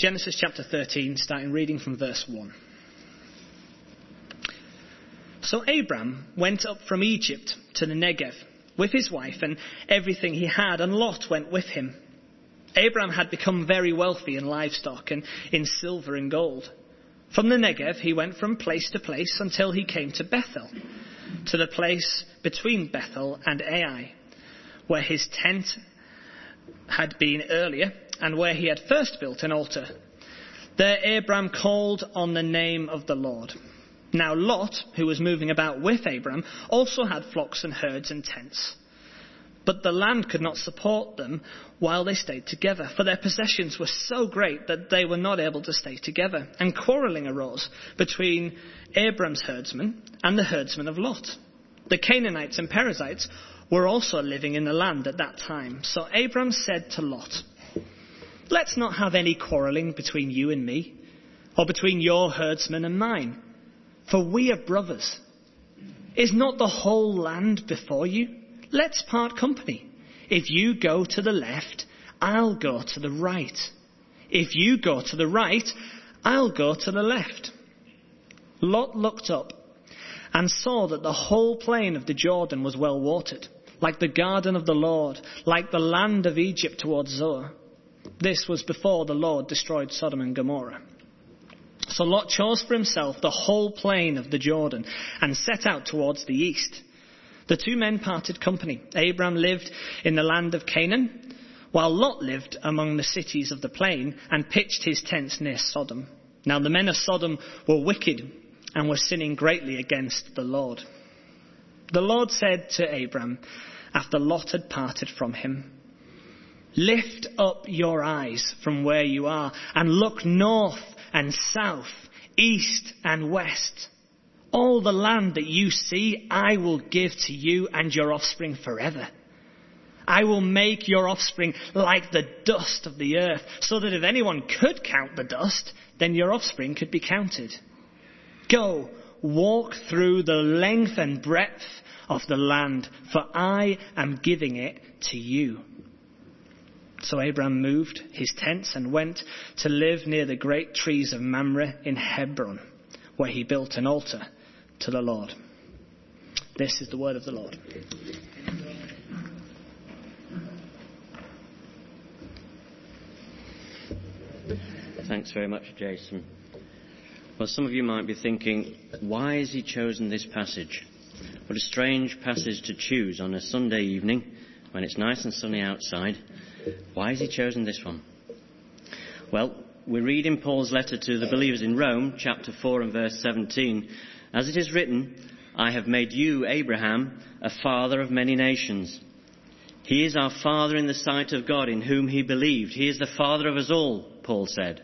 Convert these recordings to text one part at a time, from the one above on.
Genesis chapter 13, starting reading from verse 1. So Abram went up from Egypt to the Negev with his wife and everything he had, and Lot went with him. Abram had become very wealthy in livestock and in silver and gold. From the Negev he went from place to place until he came to Bethel, to the place between Bethel and Ai, where his tent had been earlier and where he had first built an altar. There Abram called on the name of the Lord. Now Lot, who was moving about with Abram, also had flocks and herds and tents. But the land could not support them while they stayed together, for their possessions were so great that they were not able to stay together. And quarrelling arose between Abram's herdsmen and the herdsmen of Lot. The Canaanites and Perizzites were also living in the land at that time. So Abram said to Lot, "Let's not have any quarrelling between you and me, or between your herdsmen and mine. For we are brothers. Is not the whole land before you? Let's part company. If you go to the left, I'll go to the right. If you go to the right, I'll go to the left." Lot looked up and saw that the whole plain of the Jordan was well watered, like the garden of the Lord, like the land of Egypt towards Zoar. This was before the Lord destroyed Sodom and Gomorrah. So Lot chose for himself the whole plain of the Jordan and set out towards the east. The two men parted company. Abram lived in the land of Canaan, while Lot lived among the cities of the plain and pitched his tents near Sodom. Now the men of Sodom were wicked and were sinning greatly against the Lord. The Lord said to Abram, after Lot had parted from him, "Lift up your eyes from where you are and look north and south, east and west. All the land that you see I will give to you and your offspring forever. I will make your offspring like the dust of the earth, so that if anyone could count the dust, then your offspring could be counted. Go, walk through the length and breadth of the land, for I am giving it to you." So Abram moved his tents and went to live near the great trees of Mamre in Hebron, where he built an altar to the Lord. This is the word of the Lord. Thanks very much, Jason. Well, some of you might be thinking, why has he chosen this passage? What a strange passage to choose on a Sunday evening when it's nice and sunny outside. Why has he chosen this one? Well, we read in Paul's letter to the believers in Rome, chapter 4 and verse 17, "As it is written, I have made you, Abraham, a father of many nations." He is our father in the sight of God, in whom he believed. He is the father of us all, Paul said.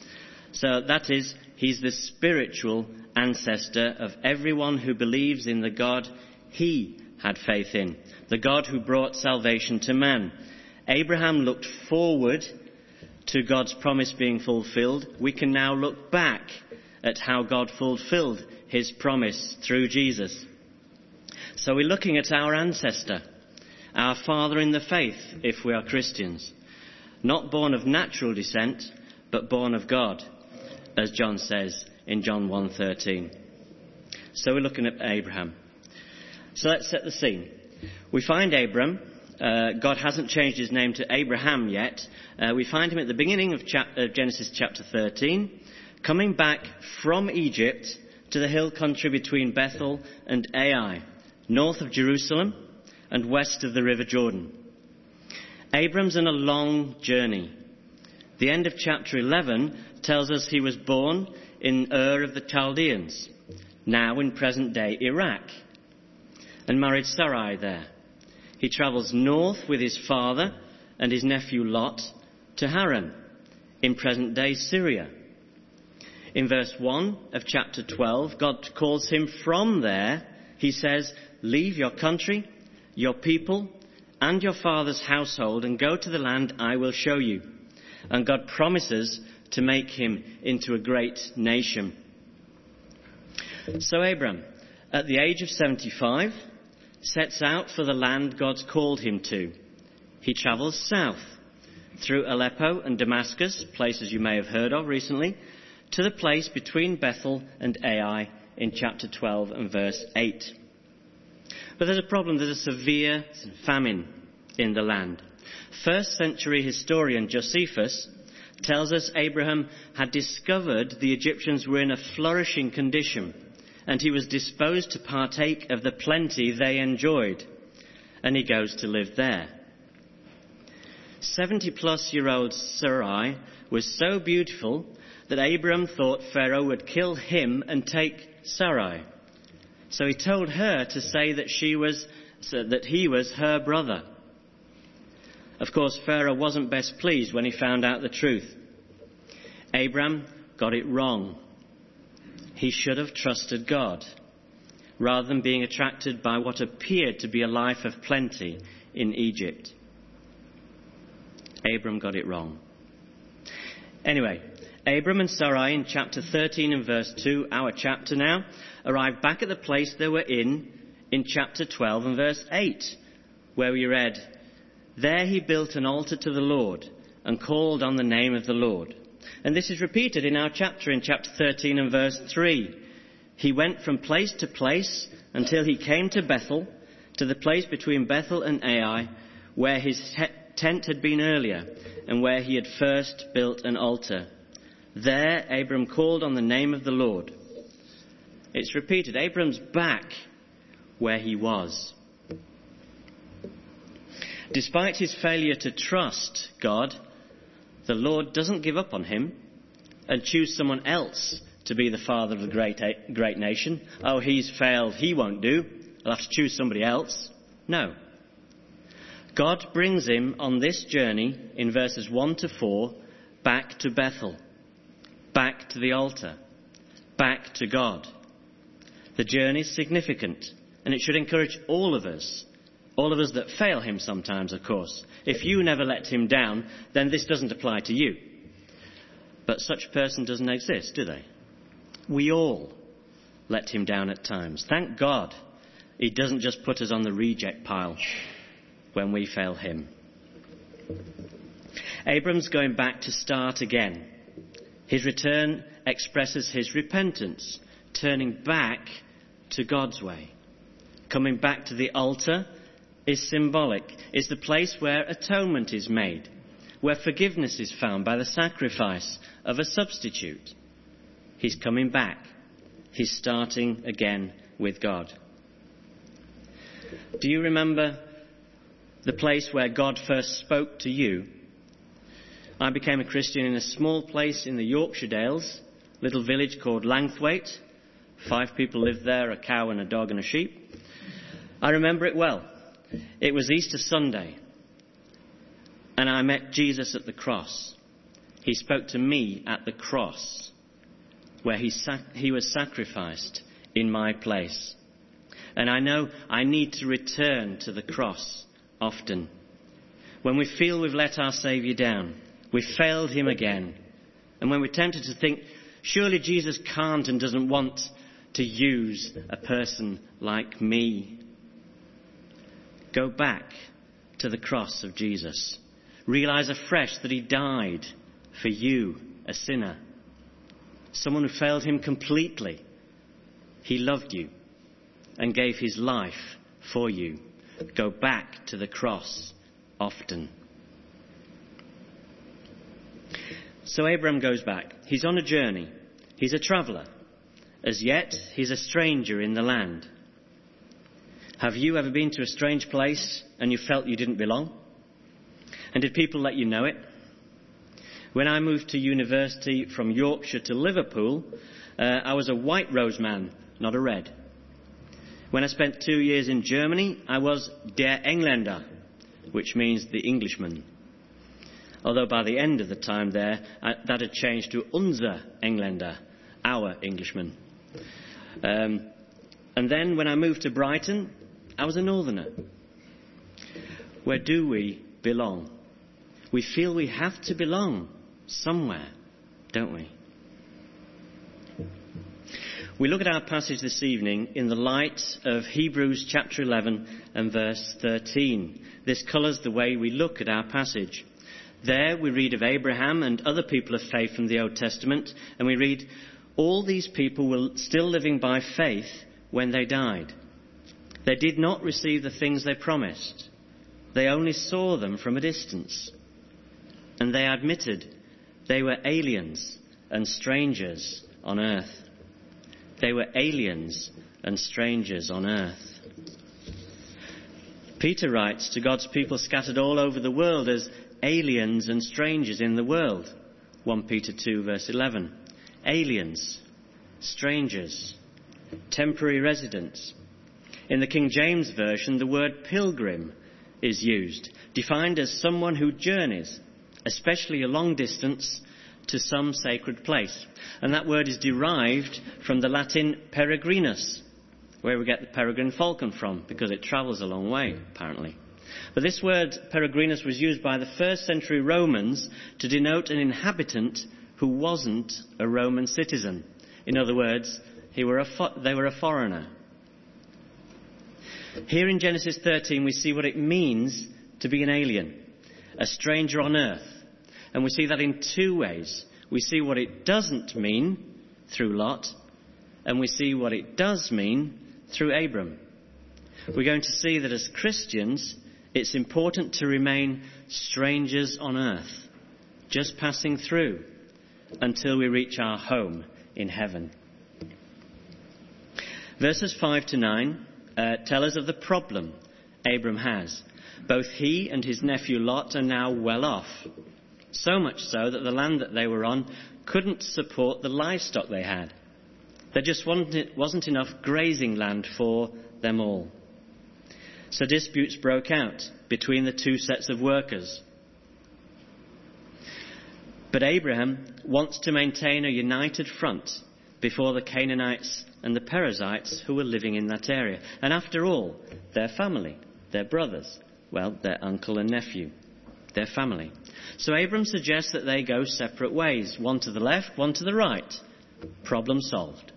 So that is, he's the spiritual ancestor of everyone who believes in the God he had faith in, the God who brought salvation to man. Abraham looked forward to God's promise being fulfilled. We can now look back at how God fulfilled his promise through Jesus. So we're looking at our ancestor, our father in the faith, if we are Christians. Not born of natural descent, but born of God, as John says in John 1:13. So we're looking at Abraham. So let's set the scene. We find Abram. God hasn't changed his name to Abraham yet. We find him at the beginning of Genesis chapter 13, coming back from Egypt to the hill country between Bethel and Ai, north of Jerusalem and west of the river Jordan. Abram's on a long journey. The end of chapter 11 tells us he was born in Ur of the Chaldeans, now in present-day Iraq, and married Sarai there. He travels north with his father and his nephew Lot to Haran, in present-day Syria. In verse 1 of chapter 12, God calls him from there. He says, "Leave your country, your people, and your father's household, and go to the land I will show you." And God promises to make him into a great nation. So Abram, at the age of 75, sets out for the land God's called him to. He travels south through Aleppo and Damascus, places you may have heard of recently, to the place between Bethel and Ai in chapter 12 and verse 8. But there's a problem. There's a severe famine in the land. First century historian Josephus tells us Abraham had discovered the Egyptians were in a flourishing condition, and he was disposed to partake of the plenty they enjoyed, and he goes to live there. 70-plus-year-old Sarai was so beautiful that Abraham thought Pharaoh would kill him and take Sarai. So he told her to say that he was her brother. Of course, Pharaoh wasn't best pleased when he found out the truth. Abraham got it wrong. He should have trusted God, rather than being attracted by what appeared to be a life of plenty in Egypt. Abram got it wrong. Anyway, Abram and Sarai in chapter 13 and verse 2, our chapter now, arrived back at the place they were in chapter 12 and verse 8, where we read, "There he built an altar to the Lord and called on the name of the Lord." And this is repeated in our chapter, in chapter 13 and verse 3. He went from place to place until he came to Bethel, to the place between Bethel and Ai, where his tent had been earlier, and where he had first built an altar. There Abram called on the name of the Lord. It's repeated. Abram's back where he was. Despite his failure to trust God, the Lord doesn't give up on him and choose someone else to be the father of the great nation. Oh, he's failed, he won't do. I'll have to choose somebody else. No. God brings him on this journey in verses 1 to 4 back to Bethel, back to the altar, back to God. The journey is significant, and it should encourage all of us that fail him sometimes, of course. If you never let him down, then this doesn't apply to you. But such a person doesn't exist, do they? We all let him down at times. Thank God he doesn't just put us on the reject pile when we fail him. Abram's going back to start again. His return expresses his repentance, turning back to God's way. Coming back to the altar is symbolic. It's the place where atonement is made, where forgiveness is found by the sacrifice of a substitute. He's coming back. He's starting again with God. Do you remember the place where God first spoke to you? I became a Christian in a small place in the Yorkshire Dales, little village called Langthwaite. 5 people lived there, a cow and a dog and a sheep. I remember it well. It was Easter Sunday, and I met Jesus at the cross. He spoke to me at the cross, where he was sacrificed in my place. And I know I need to return to the cross often. When we feel we've let our Saviour down, we've failed him again, and when we're tempted to think, surely Jesus can't and doesn't want to use a person like me. Go back to the cross of Jesus. Realize afresh that he died for you, a sinner. Someone who failed him completely. He loved you and gave his life for you. Go back to the cross often. So Abraham goes back. He's on a journey. He's a traveller. As yet, he's a stranger in the land. Have you ever been to a strange place and you felt you didn't belong? And did people let you know it? When I moved to university from Yorkshire to Liverpool, I was a white rose man, not a red. When I spent 2 years in Germany, I was der Engländer, which means the Englishman. Although by the end of the time there, that had changed to unser Engländer, our Englishman. And then when I moved to Brighton, I was a northerner. Where do we belong? We feel we have to belong somewhere, don't we? We look at our passage this evening in the light of Hebrews chapter 11 and verse 13. This colours the way we look at our passage. There we read of Abraham and other people of faith from the Old Testament, and we read, all these people were still living by faith when they died. They did not receive the things they promised. They only saw them from a distance. And they admitted they were aliens and strangers on earth. They were aliens and strangers on earth. Peter writes to God's people scattered all over the world as aliens and strangers in the world. 1 Peter 2 verse 11. Aliens, strangers, temporary residents. In the King James Version, the word pilgrim is used, defined as someone who journeys, especially a long distance, to some sacred place. And that word is derived from the Latin peregrinus, where we get the peregrine falcon from, because it travels a long way, apparently. But this word peregrinus was used by the first century Romans to denote an inhabitant who wasn't a Roman citizen. In other words, they were a foreigner. Here in Genesis 13 we see what it means to be an alien, a stranger on earth. And we see that in two ways. We see what it doesn't mean through Lot, and we see what it does mean through Abram. We're going to see that as Christians, it's important to remain strangers on earth, just passing through until we reach our home in heaven. Verses 5 to 9 tell us of the problem Abram has. Both he and his nephew Lot are now well off. So much so that the land that they were on couldn't support the livestock they had. There just wasn't enough grazing land for them all. So disputes broke out between the two sets of workers. But Abraham wants to maintain a united front before the Canaanites and the Perizzites who were living in that area. And after all, their family, their brothers, well, their uncle and nephew, their family. So Abram suggests that they go separate ways, one to the left, one to the right. Problem solved.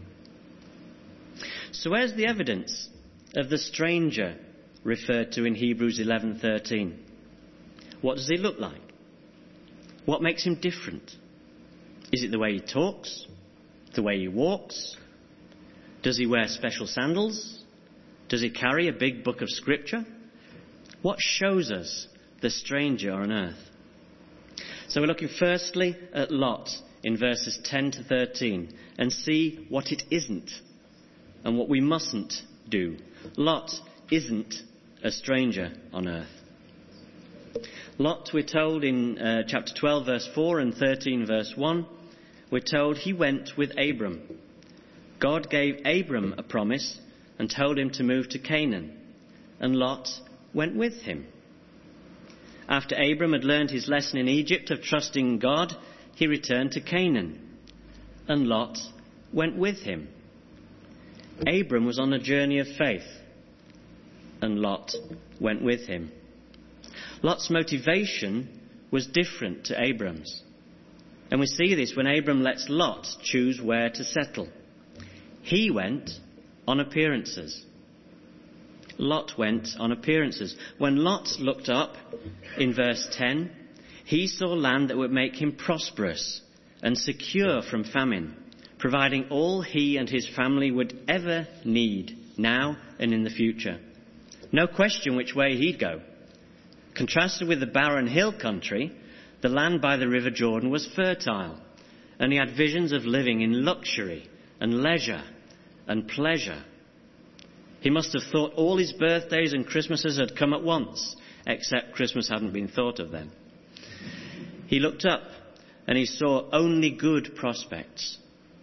So where's the evidence of the stranger referred to in Hebrews 11:13? What does he look like? What makes him different? Is it the way he talks? The way he walks? Does he wear special sandals? Does he carry a big book of scripture? What shows us the stranger on earth? So we're looking firstly at Lot in verses 10 to 13 and see what it isn't and what we mustn't do. Lot isn't a stranger on earth. Lot, we're told in chapter 12 verse 4 and 13 verse 1, we're told he went with Abram. God gave Abram a promise and told him to move to Canaan, and Lot went with him. After Abram had learned his lesson in Egypt of trusting God, he returned to Canaan, and Lot went with him. Abram was on a journey of faith, and Lot went with him. Lot's motivation was different to Abram's. And we see this when Abram lets Lot choose where to settle. He went on appearances. Lot went on appearances. When Lot looked up in verse 10, he saw land that would make him prosperous and secure from famine, providing all he and his family would ever need now and in the future. No question which way he'd go. Contrasted with the barren hill country, the land by the River Jordan was fertile, and he had visions of living in luxury and leisure and pleasure. He must have thought all his birthdays and Christmases had come at once, except Christmas hadn't been thought of then. He looked up and he saw only good prospects.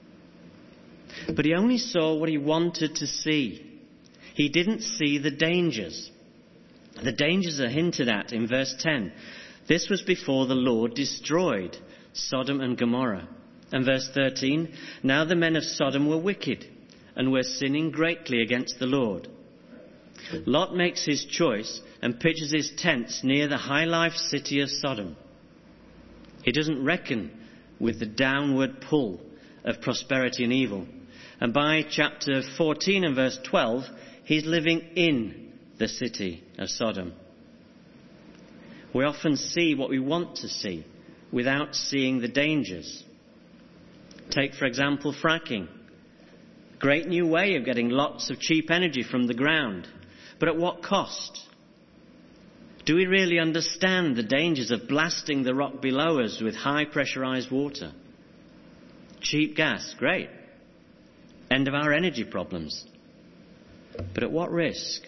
But he only saw what he wanted to see. He didn't see the dangers. The dangers are hinted at in verse 10. This was before the Lord destroyed Sodom and Gomorrah. And verse 13, now the men of Sodom were wicked and were sinning greatly against the Lord. Lot makes his choice and pitches his tents near the high-life city of Sodom. He doesn't reckon with the downward pull of prosperity and evil. And by chapter 14 and verse 12, he's living in the city of Sodom. We often see what we want to see without seeing the dangers. Take, for example, fracking. Great new way of getting lots of cheap energy from the ground. But at what cost? Do we really understand the dangers of blasting the rock below us with high pressurized water? Cheap gas, great. End of our energy problems. But at what risk?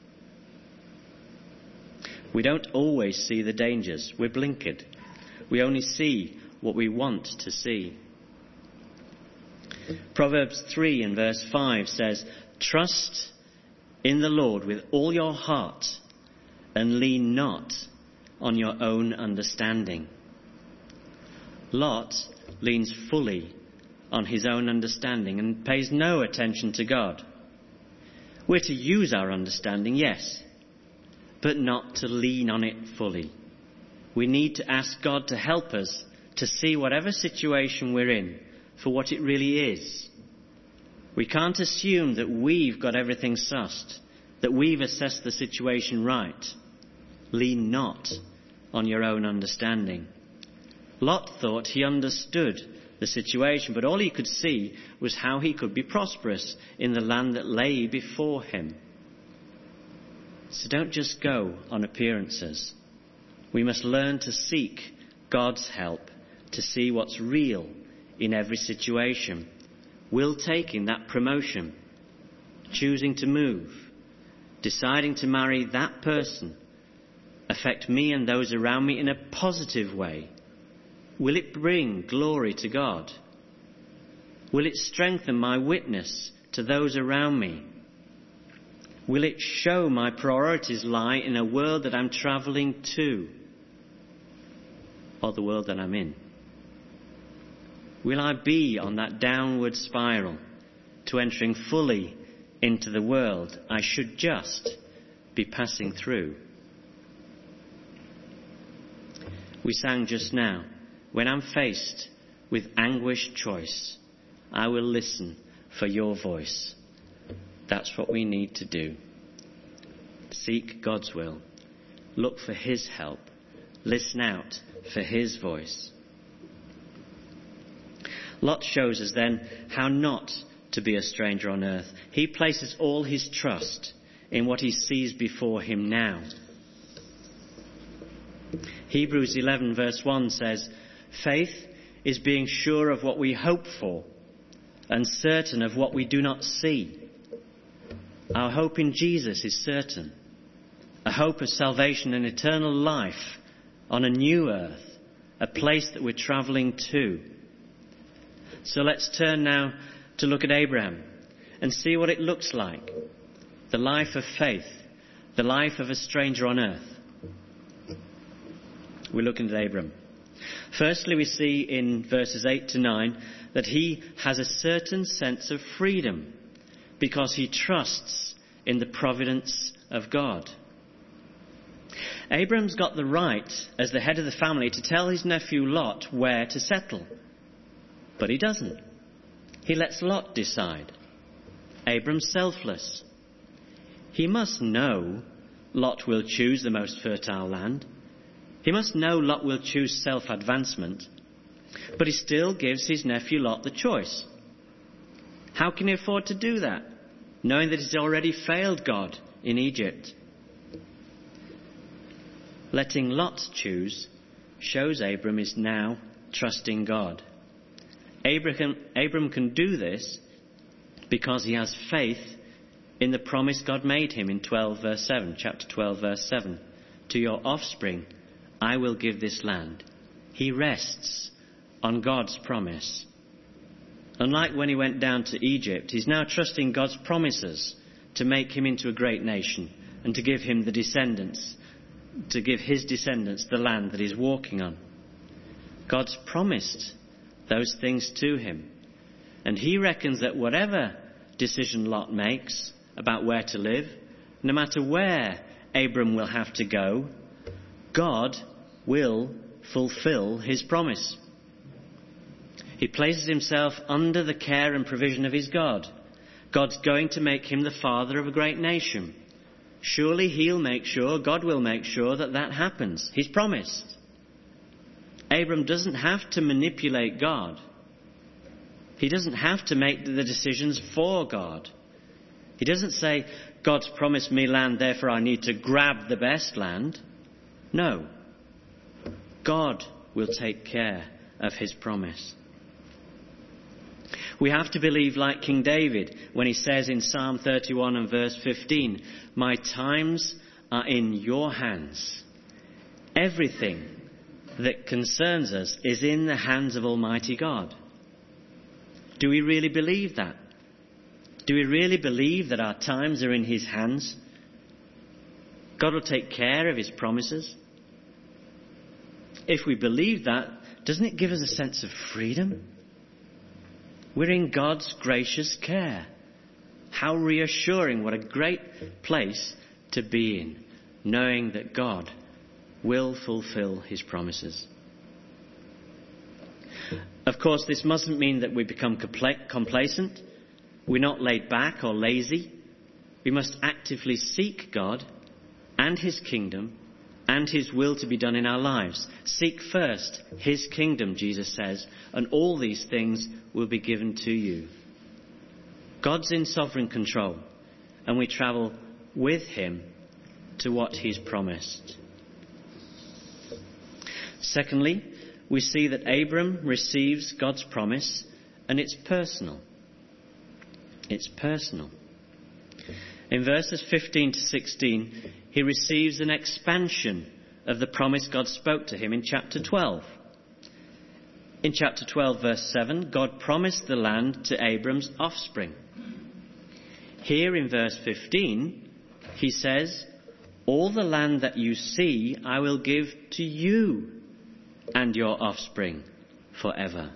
We don't always see the dangers. We're blinkered. We only see what we want to see. Proverbs 3 and verse 5 says, "Trust in the Lord with all your heart and lean not on your own understanding." Lot leans fully on his own understanding and pays no attention to God. We're to use our understanding, yes, but not to lean on it fully. We need to ask God to help us to see whatever situation we're in for what it really is. We can't assume that we've got everything sussed, that we've assessed the situation right. Lean not on your own understanding. Lot thought he understood the situation, but all he could see was how he could be prosperous in the land that lay before him. So don't just go on appearances. We must learn to seek God's help to see what's real in every situation. Will taking that promotion, choosing to move, deciding to marry that person, affect me and those around me in a positive way? Will it bring glory to God? Will it strengthen my witness to those around me? Will it show my priorities lie in a world that I'm travelling to, or the world that I'm in? Will I be on that downward spiral to entering fully into the world I should just be passing through? We sang just now, "When I'm faced with anguished choice, I will listen for your voice." That's what we need to do. Seek God's will. Look for his help. Listen out for his voice. Lot shows us then how not to be a stranger on earth. He places all his trust in what he sees before him now. Hebrews 11 verse 1 says, "Faith is being sure of what we hope for and certain of what we do not see." Our hope in Jesus is certain. A hope of salvation and eternal life on a new earth, a place that we're travelling to. So let's turn now to look at Abraham and see what it looks like. The life of faith, the life of a stranger on earth. We're looking at Abraham. Firstly, we see in verses 8 to 9 that he has a certain sense of freedom because he trusts in the providence of God. Abraham's got the right, as the head of the family, to tell his nephew Lot where to settle. But he doesn't. He lets Lot decide. Abraham's selfless. He must know Lot will choose the most fertile land. He must know Lot will choose self-advancement. But he still gives his nephew Lot the choice. How can he afford to do that, knowing that he's already failed God in Egypt? Letting Lot choose shows Abram is now trusting God. Abram can do this because he has faith in the promise God made him in chapter 12 verse 7. "To your offspring I will give this land." He rests on God's promise. Unlike when he went down to Egypt, he's now trusting God's promises to make him into a great nation and to give him to give his descendants the land that he's walking on. God's promised those things to him. And he reckons that whatever decision Lot makes about where to live, no matter where Abram will have to go, God will fulfill his promise. He places himself under the care and provision of his God. God's going to make him the father of a great nation. surely he'll make sure, God will make sure that that happens. He's promised. Abram doesn't have to manipulate God. He doesn't have to make the decisions for God. He doesn't say, God's promised me land, therefore I need to grab the best land. No. God will take care of his promise. We have to believe like King David when he says in Psalm 31 and verse 15, my times are in your hands. Everything that concerns us is in the hands of Almighty God. Do we really believe that? Do we really believe that our times are in his hands? God will take care of his promises? If we believe that, doesn't it give us a sense of freedom? We're in God's gracious care. How reassuring, what a great place to be in, knowing that God will fulfill his promises. Of course, this mustn't mean that we become complacent. We're not laid back or lazy. We must actively seek God and his kingdom and his will to be done in our lives. Seek first his kingdom, Jesus says, and all these things will be given to you. God's in sovereign control, and we travel with him to what he's promised. Secondly, we see that Abram receives God's promise, and it's personal. It's personal. In verses 15 to 16, he receives an expansion of the promise God spoke to him in chapter 12. In chapter 12, verse 7, God promised the land to Abram's offspring. Here in verse 15, he says, all the land that you see I will give to you and your offspring forever.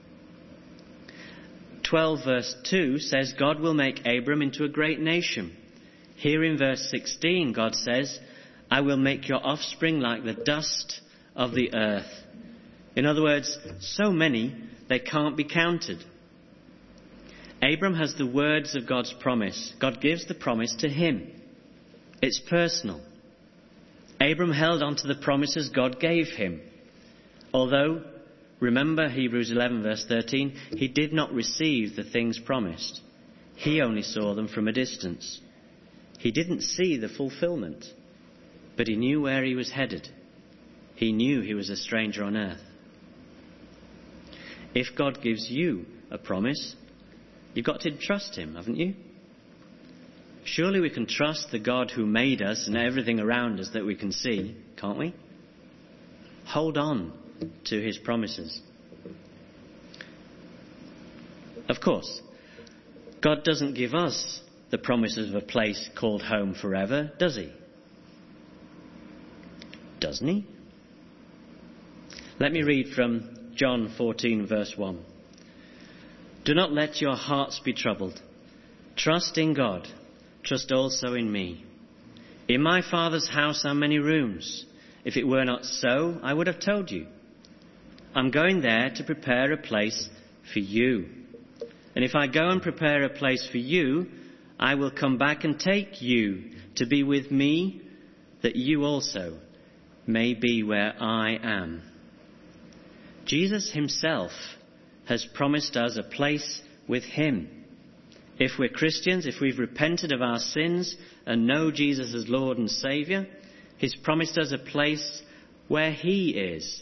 12 verse 2 says God will make Abram into a great nation. Here in verse 16 God says, I will make your offspring like the dust of the earth. In other words, so many they can't be counted. Abram has the words of God's promise. God gives the promise to him. It's personal. Abram held on to the promises God gave him. Although, remember Hebrews 11 verse 13, he did not receive the things promised. He only saw them from a distance. He didn't see the fulfillment, but he knew where he was headed. He knew he was a stranger on earth. If God gives you a promise, you've got to trust him, haven't you? Surely we can trust the God who made us and everything around us that we can see, can't we? Hold on to his promises. Of course, God doesn't give us the promises of a place called home forever, does he? Doesn't he? Let me read from John 14 verse 1. Do not let your hearts be troubled. Trust in God. Trust also in me. In my Father's house are many rooms. If it were not so, I would have told you. I'm going there to prepare a place for you. And if I go and prepare a place for you, I will come back and take you to be with me, that you also may be where I am. Jesus himself has promised us a place with him. If we're Christians, if we've repented of our sins and know Jesus as Lord and Saviour, he's promised us a place where he is.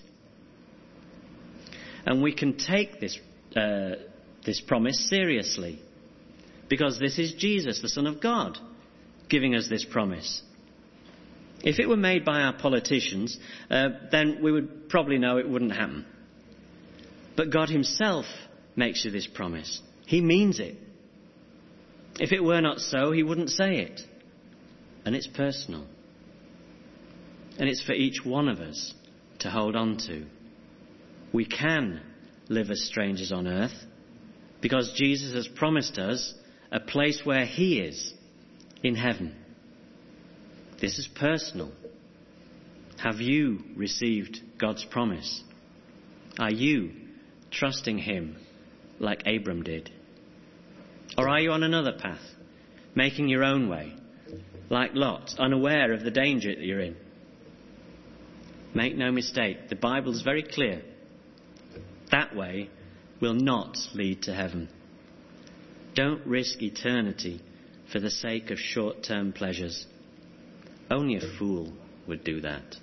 And we can take this promise seriously, because this is Jesus, the Son of God, giving us this promise. If it were made by our politicians, then we would probably know it wouldn't happen. But God himself makes you this promise. He means it. If it were not so, he wouldn't say it. And it's personal. And it's for each one of us to hold on to. We can live as strangers on earth because Jesus has promised us a place where he is, in heaven. This is personal. Have you received God's promise? Are you trusting him like Abram did? Or are you on another path, making your own way, like Lot, unaware of the danger that you're in. Make no mistake, the Bible is very clear. That way will not lead to heaven. Don't risk eternity for the sake of short-term pleasures. Only a fool would do that.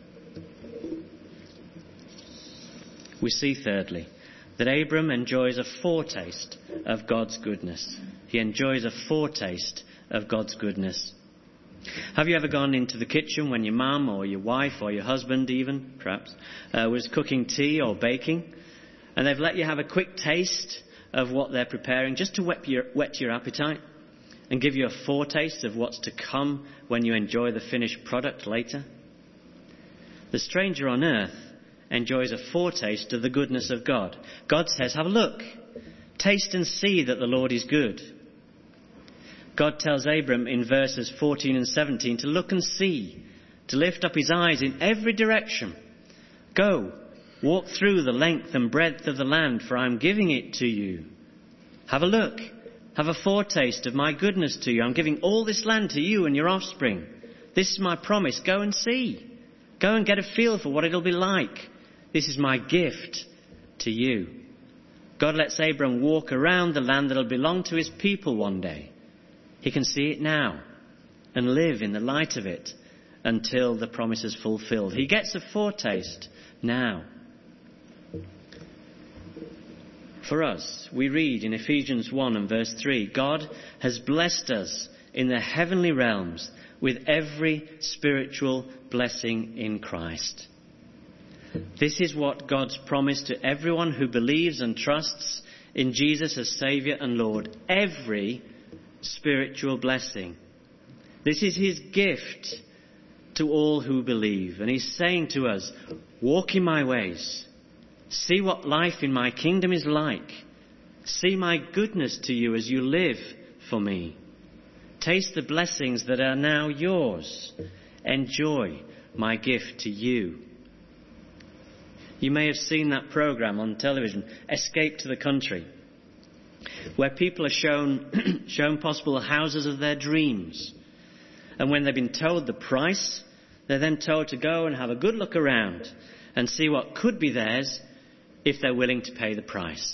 We see, thirdly, that Abram enjoys a foretaste of God's goodness. He enjoys a foretaste of God's goodness. Have you ever gone into the kitchen when your mum or your wife or your husband even, perhaps, was cooking tea or baking, and they've let you have a quick taste of what they're preparing just to whet your appetite and give you a foretaste of what's to come when you enjoy the finished product later? The stranger on earth enjoys a foretaste of the goodness of God. God says, have a look, taste and see that the Lord is good. God tells Abram in verses 14 and 17 to look and see, to lift up his eyes in every direction. Go, walk through the length and breadth of the land, for I am giving it to you. Have a look, have a foretaste of my goodness to you. I'm giving all this land to you and your offspring. This is my promise. Go and see. Go and get a feel for what it'll be like. This is my gift to you. God lets Abram walk around the land that'll belong to his people one day. He can see it now and live in the light of it until the promise is fulfilled. He gets a foretaste now. For us, we read in Ephesians 1 and verse 3, God has blessed us in the heavenly realms with every spiritual blessing in Christ. This is what God's promised to everyone who believes and trusts in Jesus as Saviour and Lord. Every spiritual blessing. This is his gift to all who believe. And he's saying to us, walk in my ways. See what life in my kingdom is like. See my goodness to you as you live for me. Taste the blessings that are now yours. Enjoy my gift to you. You may have seen that program on television, Escape to the Country, where people are shown possible houses of their dreams. And when they've been told the price, they're then told to go and have a good look around and see what could be theirs if they're willing to pay the price.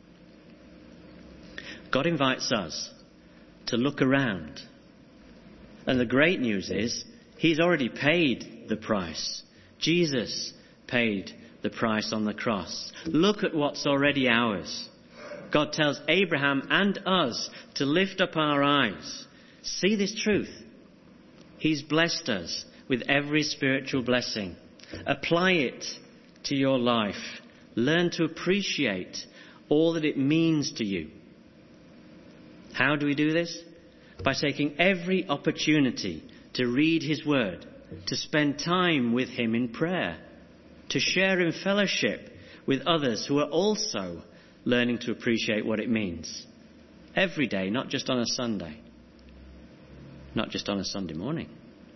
God invites us to look around. And the great news is, he's already paid the price. Jesus paid the price on the cross. Look at what's already ours. God tells Abraham and us to lift up our eyes. See this truth. He's blessed us with every spiritual blessing. Apply it to your life. Learn to appreciate all that it means to you. How do we do this? By taking every opportunity to read his word, to spend time with him in prayer, to share in fellowship with others who are also learning to appreciate what it means. Every day, not just on a Sunday. Not just on a Sunday morning.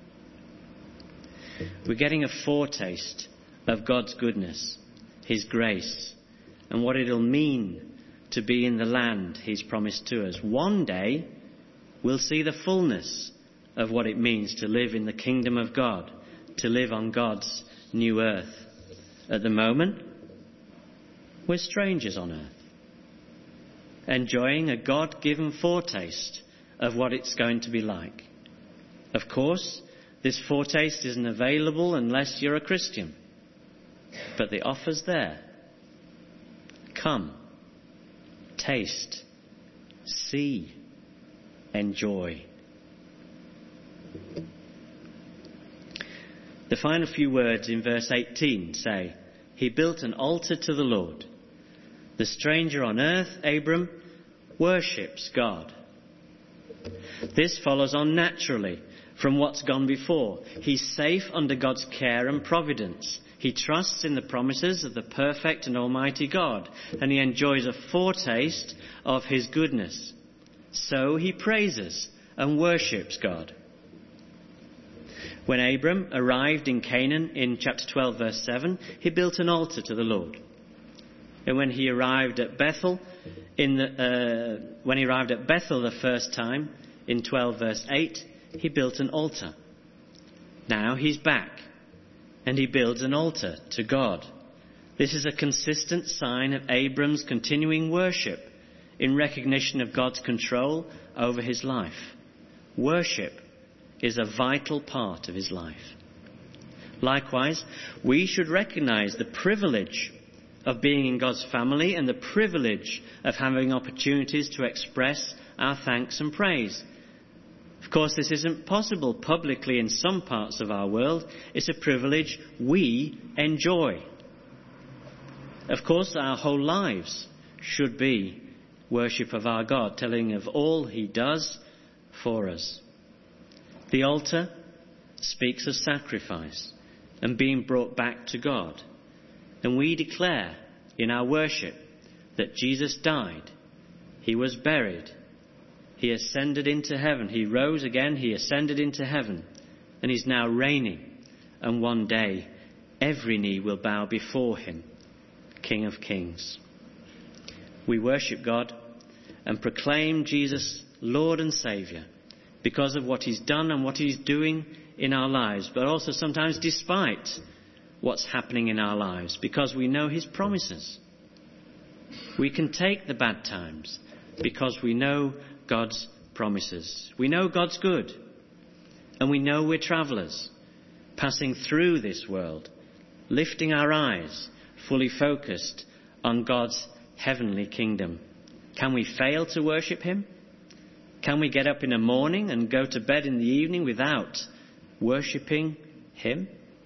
We're getting a foretaste of God's goodness, his grace, and what it'll mean to be in the land he's promised to us. One day, we'll see the fullness of what it means to live in the kingdom of God, to live on God's new earth. At the moment, we're strangers on earth, enjoying a God-given foretaste of what it's going to be like. Of course, this foretaste isn't available unless you're a Christian, but the offer's there. Come, taste, see, enjoy. The final few words in verse 18 say, he built an altar to the Lord. The stranger on earth, Abram, worships God. This follows on naturally from what's gone before. He's safe under God's care and providence. He trusts in the promises of the perfect and almighty God, and he enjoys a foretaste of his goodness. So he praises and worships God. When Abram arrived in Canaan in chapter 12 verse 7, he built an altar to the Lord. And when he arrived at Bethel the first time in 12 verse 8, he built an altar. Now he's back, and he builds an altar to God. This is a consistent sign of Abram's continuing worship in recognition of God's control over his life. Worship is a vital part of his life. Likewise, we should recognize the privilege of being in God's family and the privilege of having opportunities to express our thanks and praise. Of course, this isn't possible publicly in some parts of our world. It's a privilege we enjoy. Of course, our whole lives should be worship of our God, telling of all he does for us. The altar speaks of sacrifice and being brought back to God. And we declare in our worship that Jesus died, he was buried, he ascended into heaven, he rose again, he ascended into heaven, and he's now reigning. And one day every knee will bow before him, King of Kings. We worship God and proclaim Jesus Lord and Saviour because of what he's done and what he's doing in our lives, but also sometimes despite what's happening in our lives, because we know his promises. We can take the bad times because we know God's promises. We know God's good, and we know we're travellers passing through this world, lifting our eyes, fully focused on God's heavenly kingdom. Can we fail to worship him? Can we get up in the morning and go to bed in the evening without worshipping him?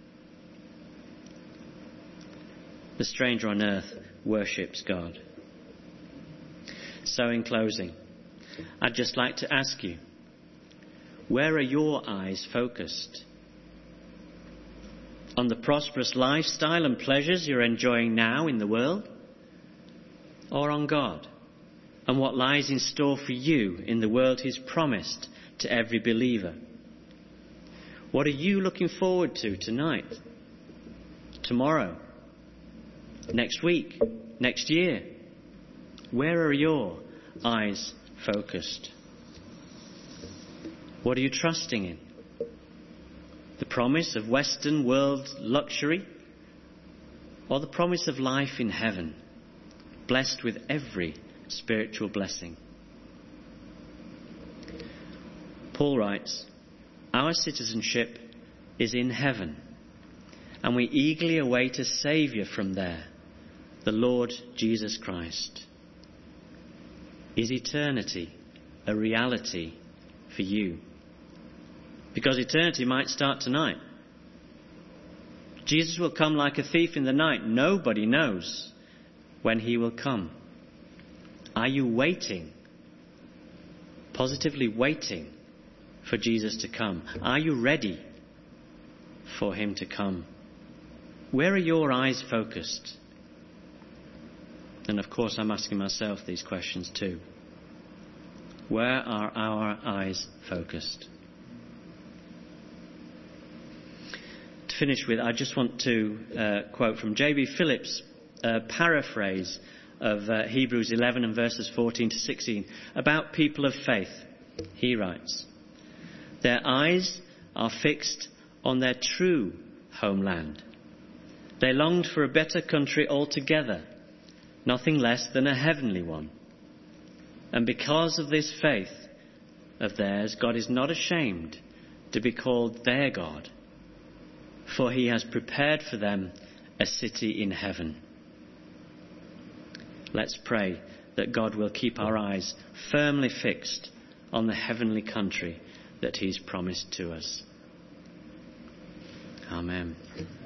The stranger on earth worships God. So in closing, I'd just like to ask you, where are your eyes focused? On the prosperous lifestyle and pleasures you're enjoying now in the world? Or on God and what lies in store for you in the world he's promised to every believer? What are you looking forward to tonight, tomorrow, next week, next year? Where are your eyes focused? What are you trusting in? The promise of Western world luxury, or the promise of life in heaven, blessed with every spiritual blessing? Paul writes, our citizenship is in heaven, and we eagerly await a Saviour from there, the Lord Jesus Christ. Is eternity a reality for you? Because eternity might start tonight. Jesus will come like a thief in the night. Nobody knows when he will come. Are you waiting, positively waiting for Jesus to come? Are you ready for him to come? Where are your eyes focused? And of course I'm asking myself these questions too. Where are our eyes focused? To finish with, I just want to quote from J.B. Phillips' paraphrase of Hebrews 11 and verses 14 to 16 about people of faith. He writes, their eyes are fixed on their true homeland. They longed for a better country altogether, nothing less than a heavenly one. And because of this faith of theirs, God is not ashamed to be called their God, for he has prepared for them a city in heaven. Let's pray that God will keep our eyes firmly fixed on the heavenly country that he's promised to us. Amen.